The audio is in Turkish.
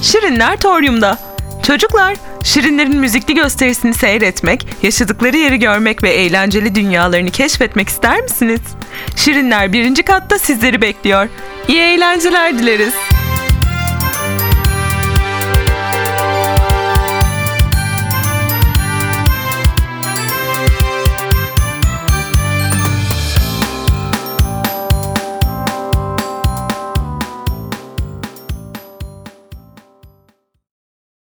Şirinler Toryum'da. Çocuklar, Şirinlerin müzikli gösterisini seyretmek, yaşadıkları yeri görmek ve eğlenceli dünyalarını keşfetmek ister misiniz? Şirinler 1. katta sizleri bekliyor. İyi eğlenceler dileriz.